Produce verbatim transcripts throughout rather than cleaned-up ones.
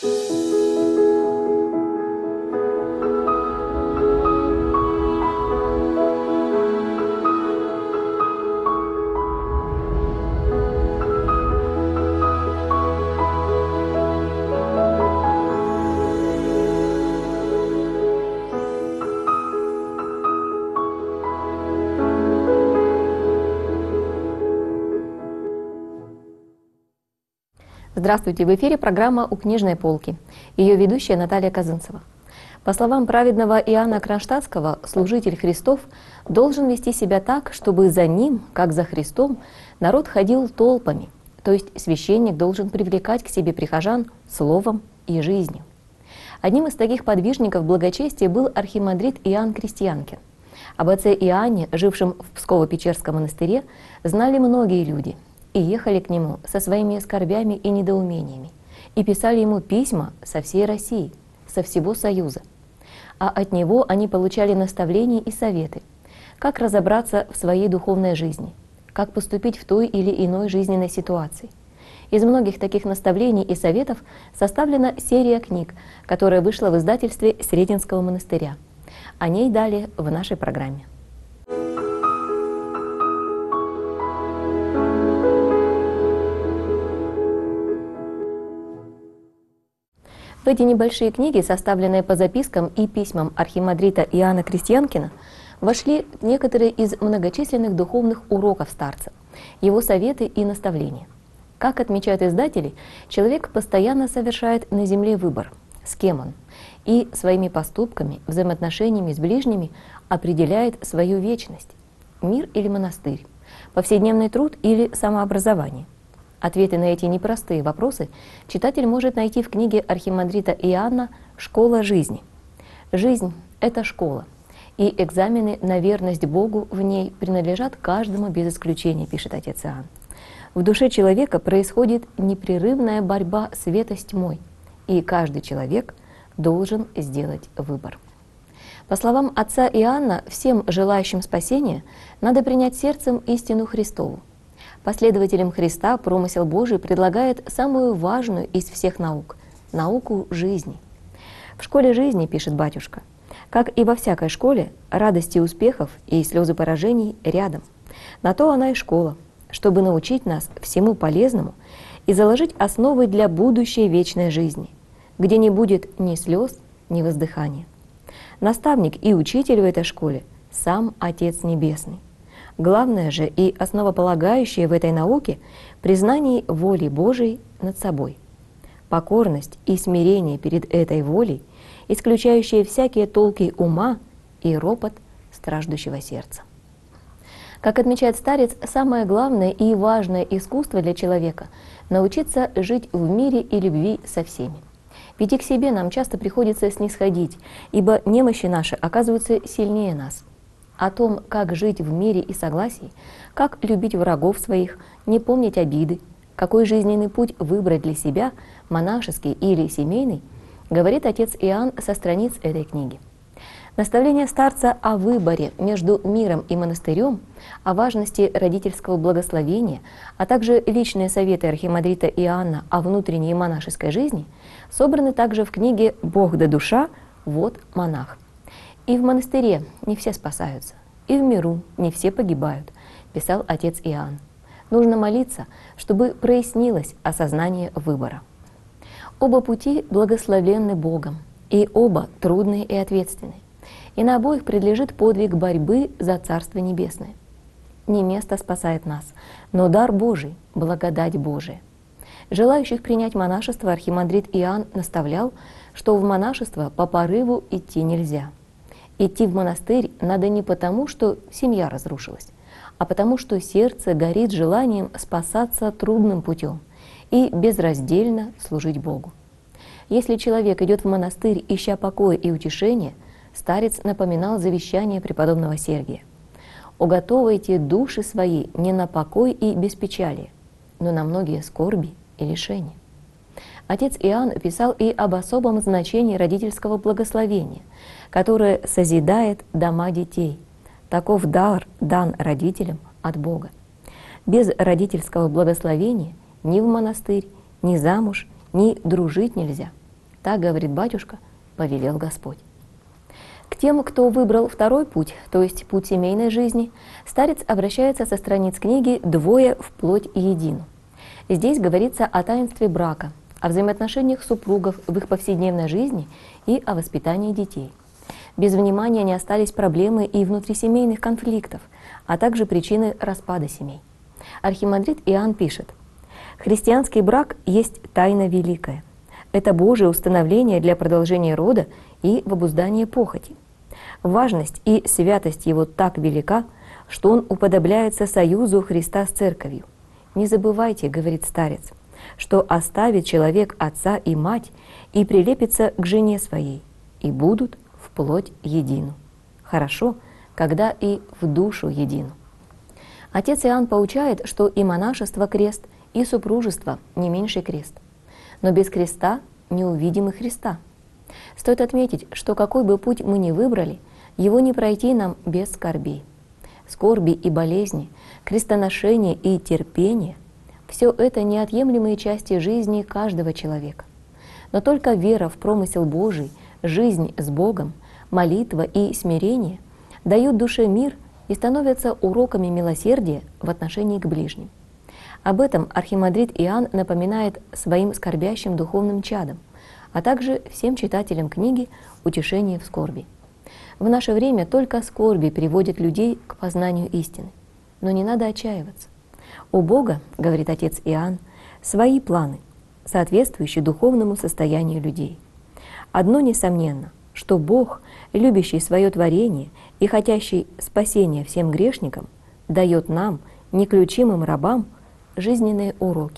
Здравствуйте! В эфире программа «У книжной полки». Ее ведущая Наталья Казынцева. По словам праведного Иоанна Кронштадтского, служитель Христов должен вести себя так, чтобы за ним, как за Христом, народ ходил толпами, то есть священник должен привлекать к себе прихожан словом и жизнью. Одним из таких подвижников благочестия был архимандрит Иоанн Крестьянкин. Об отце Иоанне, жившем в Псково-Печерском монастыре, знали многие люди и ехали к нему со своими скорбями и недоумениями, и писали ему письма со всей России, со всего Союза. А от него они получали наставления и советы, как разобраться в своей духовной жизни, как поступить в той или иной жизненной ситуации. Из многих таких наставлений и советов составлена серия книг, которая вышла в издательстве Сретенского монастыря. О ней далее в нашей программе. В эти небольшие книги, составленные по запискам и письмам архимандрита Иоанна Крестьянкина, вошли некоторые из многочисленных духовных уроков старца, его советы и наставления. Как отмечают издатели, человек постоянно совершает на земле выбор, с кем он, и своими поступками, взаимоотношениями с ближними определяет свою вечность – мир или монастырь, повседневный труд или самообразование. Ответы на эти непростые вопросы читатель может найти в книге архимандрита Иоанна «Школа жизни». Жизнь – это школа, и экзамены на верность Богу в ней принадлежат каждому без исключения, пишет отец Иоанн. В душе человека происходит непрерывная борьба света с тьмой, и каждый человек должен сделать выбор. По словам отца Иоанна, всем желающим спасения надо принять сердцем истину Христову. Последователям Христа промысел Божий предлагает самую важную из всех наук – науку жизни. В школе жизни, пишет батюшка, как и во всякой школе, радости успехов и слезы поражений рядом. На то она и школа, чтобы научить нас всему полезному и заложить основы для будущей вечной жизни, где не будет ни слез, ни воздыхания. Наставник и учитель в этой школе – сам Отец Небесный. Главное же и основополагающее в этой науке – признание воли Божией над собой. Покорность и смирение перед этой волей, исключающие всякие толки ума и ропот страждущего сердца. Как отмечает старец, самое главное и важное искусство для человека – научиться жить в мире и любви со всеми. Ведь и к себе нам часто приходится снисходить, ибо немощи наши оказываются сильнее нас. О том, как жить в мире и согласии, как любить врагов своих, не помнить обиды, какой жизненный путь выбрать для себя, монашеский или семейный, говорит отец Иоанн со страниц этой книги. Наставление старца о выборе между миром и монастырем, о важности родительского благословения, а также личные советы архимандрита Иоанна о внутренней монашеской жизни собраны также в книге «Бог да душа, вот монах». И в монастыре не все спасаются, и в миру не все погибают, писал отец Иоанн. Нужно молиться, чтобы прояснилось осознание выбора. Оба пути благословенны Богом, и оба трудные и ответственные. И на обоих предлежит подвиг борьбы за Царство Небесное. Не место спасает нас, но дар Божий, благодать Божия. Желающих принять монашество архимандрит Иоанн наставлял, что в монашество по порыву идти нельзя. Идти в монастырь надо не потому, что семья разрушилась, а потому, что сердце горит желанием спасаться трудным путем и безраздельно служить Богу. Если человек идет в монастырь, ища покоя и утешения, старец напоминал завещание преподобного Сергия: «Уготовайте души свои не на покой и беспечалие, но на многие скорби и лишения». Отец Иоанн писал и об особом значении родительского благословения, которое созидает дома детей. Таков дар дан родителям от Бога. Без родительского благословения ни в монастырь, ни замуж, ни дружить нельзя. Так, говорит батюшка, повелел Господь. К тем, кто выбрал второй путь, то есть путь семейной жизни, старец обращается со страниц книги «Двое вплоть едину». Здесь говорится о таинстве брака, о взаимоотношениях супругов в их повседневной жизни и о воспитании детей. Без внимания не остались проблемы и внутрисемейных конфликтов, а также причины распада семей. Архимандрит Иоанн пишет: «Христианский брак есть тайна великая. Это Божие установление для продолжения рода и в обуздании похоти. Важность и святость его так велика, что он уподобляется союзу Христа с Церковью. Не забывайте, — говорит старец, — что оставит человек отца и мать и прилепится к жене своей, и будут вплоть едину. Хорошо, когда и в душу едину». Отец Иоанн поучает, что и монашество — крест, и супружество — не меньший крест. Но без креста не увидим и Христа. Стоит отметить, что какой бы путь мы ни выбрали, его не пройти нам без скорбей. Скорби и болезни, крестоношение и терпение — все это неотъемлемые части жизни каждого человека. Но только вера в промысел Божий, жизнь с Богом, молитва и смирение дают душе мир и становятся уроками милосердия в отношении к ближним. Об этом архимандрит Иоанн напоминает своим скорбящим духовным чадам, а также всем читателям книги «Утешение в скорби». В наше время только скорби приводят людей к познанию истины. Но не надо отчаиваться. У Бога, говорит отец Иоанн, свои планы, соответствующие духовному состоянию людей. Одно несомненно, что Бог, любящий свое творение и хотящий спасения всем грешникам, дает нам, неключимым рабам, жизненные уроки.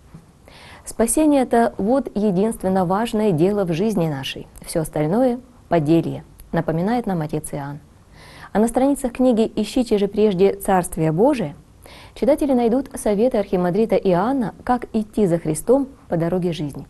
Спасение — это вот единственно важное дело в жизни нашей. Все остальное — поделье, напоминает нам отец Иоанн. А на страницах книги «Ищите же прежде Царствие Божие» читатели найдут советы архимандрита Иоанна, как идти за Христом по дороге жизни.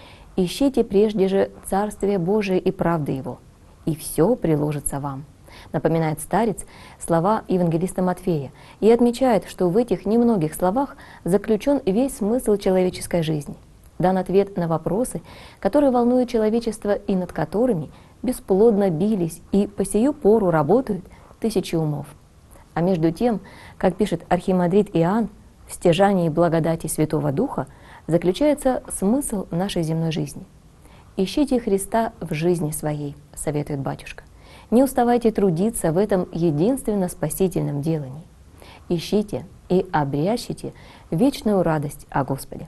«Ищите прежде же Царствие Божие и правды Его, и все приложится вам», напоминает старец слова евангелиста Матфея и отмечает, что в этих немногих словах заключен весь смысл человеческой жизни. Дан ответ на вопросы, которые волнуют человечество и над которыми бесплодно бились и по сию пору работают тысячи умов. А между тем, как пишет архимандрит Иоанн, в стяжании благодати Святого Духа заключается смысл нашей земной жизни. «Ищите Христа в жизни своей», советует батюшка. «Не уставайте трудиться в этом единственно спасительном делании. Ищите и обрящите вечную радость о Господе».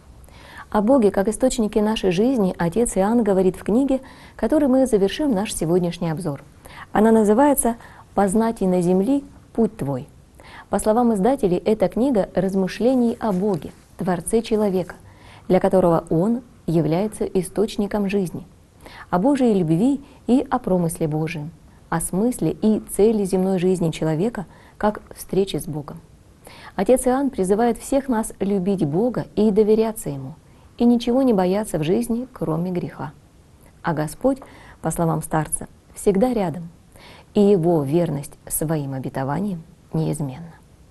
О Боге как источнике нашей жизни отец Иоанн говорит в книге, которой мы завершим наш сегодняшний обзор. Она называется «Познать и на земли путь твой». По словам издателей, эта книга размышлений о Боге, Творце человека, для которого Он является источником жизни, о Божьей любви и о промысле Божьем, о смысле и цели земной жизни человека как встречи с Богом. Отец Иоанн призывает всех нас любить Бога и доверяться Ему, и ничего не бояться в жизни, кроме греха. А Господь, по словам старца, всегда рядом, и Его верность своим обетованиям неизменна.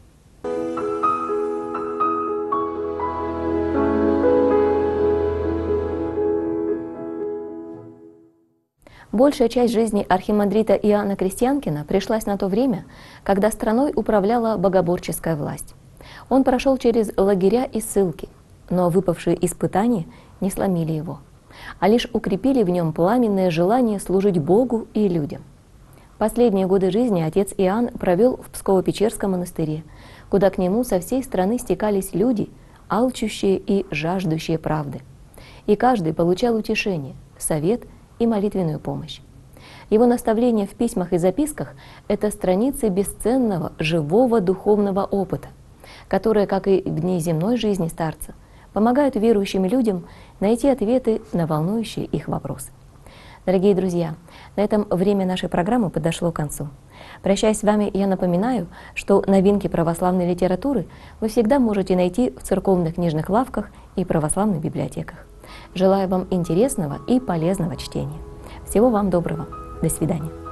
Большая часть жизни архимандрита Иоанна Крестьянкина пришлась на то время, когда страной управляла богоборческая власть. Он прошел через лагеря и ссылки, но выпавшие испытания не сломили его, а лишь укрепили в нем пламенное желание служить Богу и людям. Последние годы жизни отец Иоанн провел в Псково-Печерском монастыре, куда к нему со всей страны стекались люди, алчущие и жаждущие правды. И каждый получал утешение, совет и молитвенную помощь. Его наставления в письмах и записках — это страницы бесценного, живого духовного опыта, которые, как и в дни земной жизни старца, помогают верующим людям найти ответы на волнующие их вопросы. Дорогие друзья, на этом время нашей программы подошло к концу. Прощаясь с вами, я напоминаю, что новинки православной литературы вы всегда можете найти в церковных книжных лавках и православных библиотеках. Желаю вам интересного и полезного чтения. Всего вам доброго. До свидания.